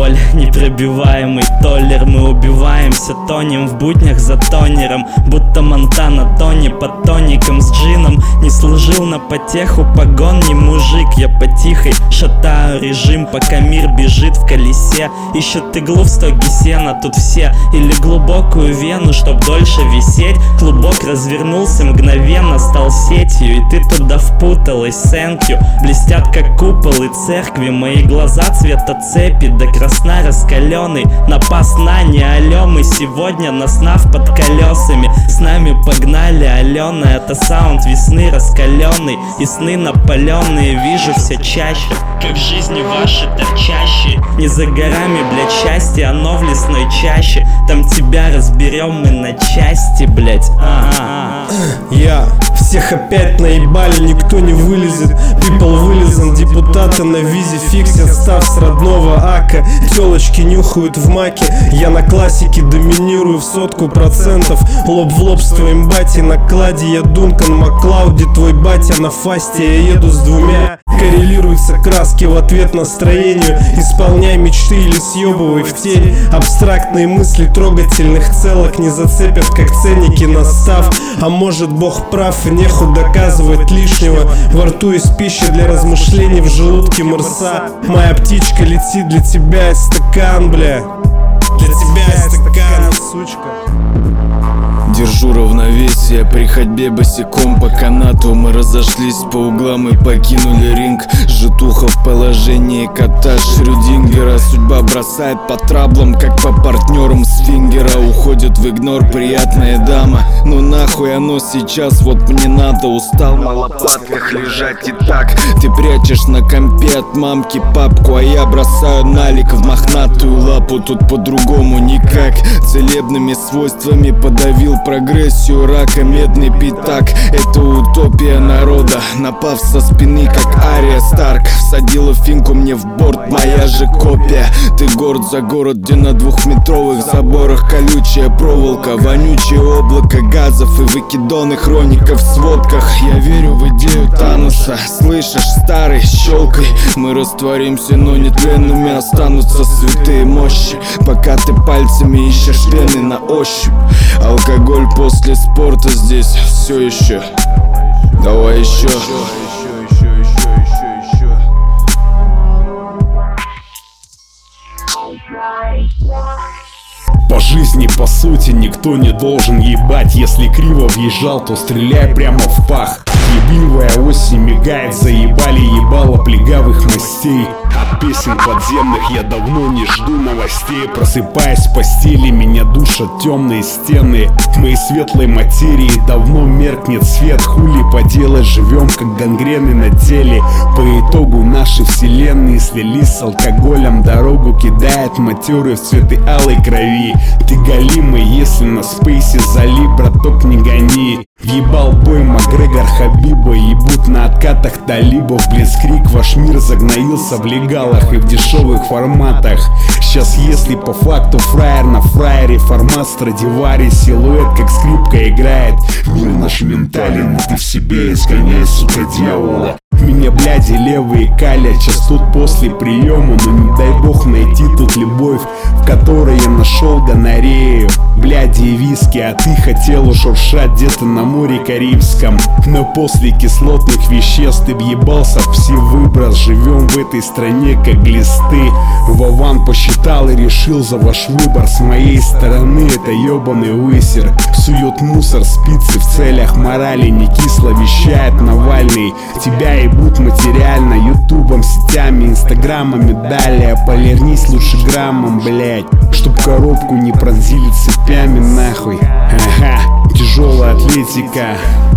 боль, непробиваемый толлер. Мы убиваемся, тонем в буднях за тонером, будто Монтана Тони под тоником с джином. Не служил на потеху погон, не мужик. Я потихой шатаю режим, пока мир бежит в колесе. Ищут иглу в стоге сена, тут все. Или глубокую вену, чтоб дольше висеть. Клубок развернулся мгновенно, стал сетью, и ты туда впуталась, thank you. Блестят как куполы церкви мои глаза цвета цепи, до красна раскаленный. Напас на не алё, мы сегодня на снав под колесами. С нами погнали, Алена, это саунд весны раскаленный. И сны напаленные вижу все чаще, как в жизни ваши торчащие. Не за горами, блядь, счастье, оно в лесной чаще. Там тебя разберем мы на части, блядь. Я всех опять наебали, никто не вылезет. People вылезан, депутаты на визе фиксят став с родного ака. Телочки нюхают в маке, я на классике доминирую в 100%. Лоб в лоб с твоим батей на кладе, я Дункан Маклауди, твой батя на фасте. Я еду с двумя, коррелируются краски в ответ настроению. Исполняй мечты или съебывай в тень. Абстрактные мысли трогательных целок не зацепят, как ценники на став. А может Бог прав и нехуй доказывать лишнего. Во рту есть пища для размышлений, в желудке морса. Моя птичка летит, для тебя есть стакан, бля. Для тебя есть стакан, сучка. Держу равновесие при ходьбе босиком по канату. Мы разошлись по углам и покинули ринг. Житуха в положении кота Шрёдингера. Судьба бросает по траблам, как по партнерам с фингера. Уходит в игнор приятная дама. Ну нахуй оно сейчас, вот мне надо. Устал на лопатках лежать и так. Ты прячешь на компе от мамки папку, а я бросаю налик в мохнатую лапу. Тут по-другому никак. Целебными свойствами подавил прогрессию рака, медный пятак. Это утопия народа, напав со спины, как Ария Старк. Всадила финку мне в борт, моя же копия. Ты город за город, где на двухметровых заборах колючая проволока, вонючее облако газов и выкидоны хроников в сводках. Я верю в идею Таноса, слышишь, старый, щелкай. Мы растворимся, но нетленными останутся святые мощи. Пока ты пальцами ищешь вены на ощупь. Алкоголь после спорта здесь все еще. Давай еще. По жизни, по сути, никто не должен ебать. Если криво въезжал, то стреляй прямо в пах. Ебливая осень мигает, заебали ебало плегавых мастей. От песен подземных я давно не жду новостей. Просыпаясь в постели, меня душат темные стены. В моей светлой материи давно меркнет свет. Хули поделать, живем как гангрены на теле. По итогу наши вселенные слились с алкоголем. Дорогу кидает матерый в цветы алой крови. Ты галимый, если на спейсе залип, браток, не гони. Въебал бой Макгрегор Хабиба, ебут на откатах талибов. Блицкрик, ваш мир загноился в легалах и в дешевых форматах. Сейчас если по факту фраер на фраере, формат Страдивари, силуэт как скрипка играет. Мир наш ментален, ты в себе изгоняй, сука, дьявола. Меня бляди левые калят, час тут после приема. Но не дай бог найти тут любовь, в которой я нашел гонорею. Бляди и виски, а ты хотел шуршать где-то на море Карибском. Но после кислотных веществ ты въебался в пси-выброс. Живем в этой стране как глисты. Вован посчитал и решил за ваш выбор. С моей стороны это ебаный высер. Сует мусор, спицы в целях морали. Не кисло вещает Навальный. Тебя ебут материально, ютубом, сетями, инстаграмами. Далее полирнись лучше граммом, блять, чтоб коробку не пронзили цепями, нахуй. Ага, тяжелая атлетика.